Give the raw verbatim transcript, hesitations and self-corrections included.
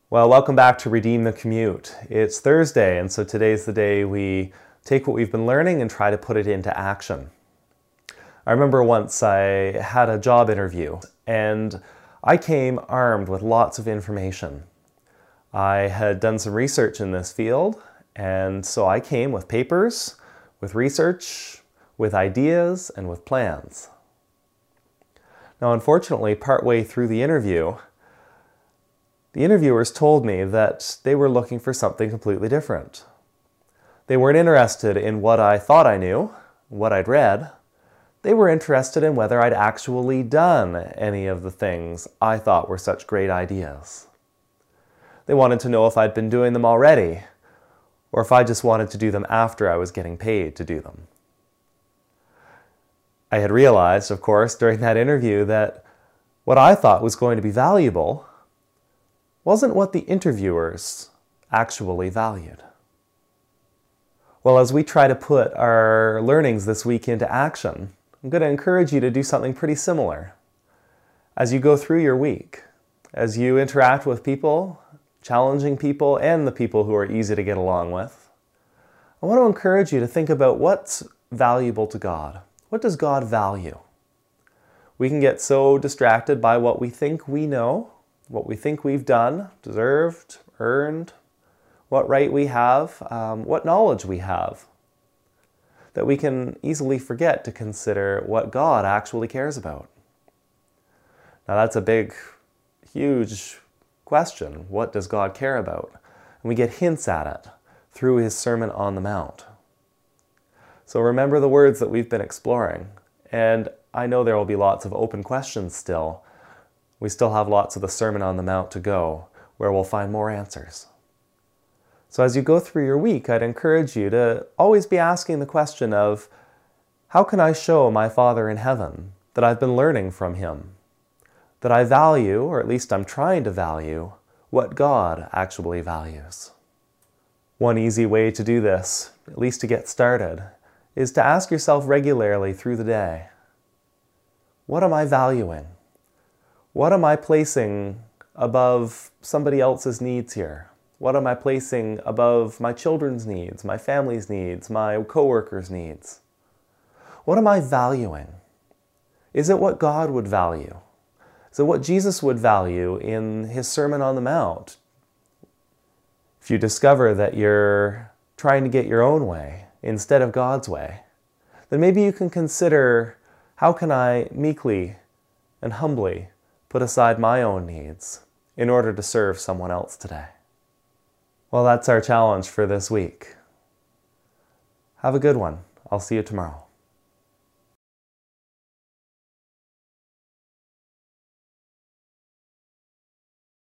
Well, welcome back to Redeem the Commute. It's Thursday, and so today's the day we take what we've been learning and try to put it into action. I remember once I had a job interview, and I came armed with lots of information. I had done some research in this field, and so I came with papers, with research, with ideas, and with plans. Now, unfortunately, partway through the interview, the interviewers told me that they were looking for something completely different. They weren't interested in what I thought I knew, what I'd read. They were interested in whether I'd actually done any of the things I thought were such great ideas. They wanted to know if I'd been doing them already, or if I just wanted to do them after I was getting paid to do them. I had realized, of course, during that interview that what I thought was going to be valuable wasn't what the interviewers actually valued. Well, as we try to put our learnings this week into action, I'm going to encourage you to do something pretty similar. As you go through your week, as you interact with people, challenging people, and the people who are easy to get along with, I want to encourage you to think about what's valuable to God. What does God value? We can get so distracted by what we think we know, what we think we've done, deserved, earned, what right we have, um, what knowledge we have, that we can easily forget to consider what God actually cares about. Now that's a big, huge question. What does God care about? And we get hints at it through his Sermon on the Mount. So remember the words that we've been exploring, and I know there will be lots of open questions still. We still have lots of the Sermon on the Mount to go, where we'll find more answers. So as you go through your week, I'd encourage you to always be asking the question of, how can I show my Father in heaven that I've been learning from him? That I value, or at least I'm trying to value, what God actually values. One easy way to do this, at least to get started, is to ask yourself regularly through the day, what am I valuing? What am I placing above somebody else's needs here? What am I placing above my children's needs, my family's needs, my coworkers' needs? What am I valuing? Is it what God would value? Is it what Jesus would value in his Sermon on the Mount? If you discover that you're trying to get your own way instead of God's way, then maybe you can consider, how can I meekly and humbly put aside my own needs in order to serve someone else today? Well, that's our challenge for this week. Have a good one. I'll see you tomorrow.